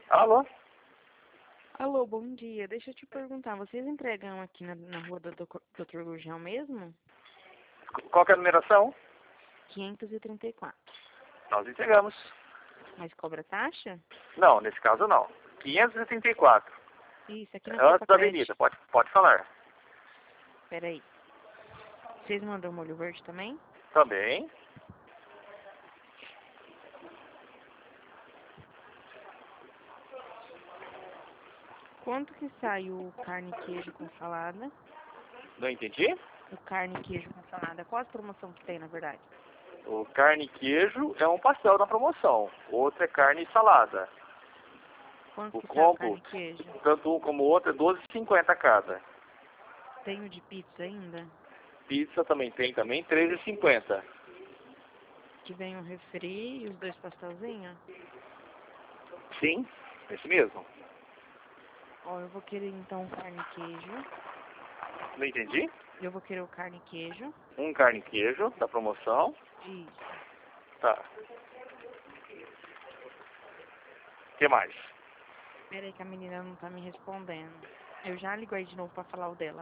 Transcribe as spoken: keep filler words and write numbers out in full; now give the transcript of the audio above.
Alô? Alô, bom dia. Deixa eu te perguntar, vocês entregam aqui na, na rua do doutor Gurgel mesmo? Qual que é a numeração? quinhentos e trinta e quatro. Nós entregamos. Mas cobra taxa? Não, nesse caso não. quinhentos e trinta e quatro. Isso, aqui na Antes Copa da Cred. avenida, pode, pode falar. Peraí. Vocês mandam molho verde também? Também. Quanto que sai o carne e queijo com salada? Não entendi? O carne e queijo com salada. Qual a promoção que tem, na verdade? O carne e queijo é um pastel na promoção. O outro é carne e salada. Quanto O que sai o combo, carne e queijo? tanto um como o outro, é doze e cinquenta cada. Tem o de pizza ainda? Pizza também tem, também treze e cinquenta. Que vem um refri e os dois pastelzinhos? Sim, esse mesmo. Ó, eu vou querer então carne e queijo. Não entendi? Eu vou querer o carne e queijo. Um carne e queijo da promoção. Isso. Tá. O que mais? Peraí que a menina não tá me respondendo. Eu já ligo aí de novo pra falar o dela.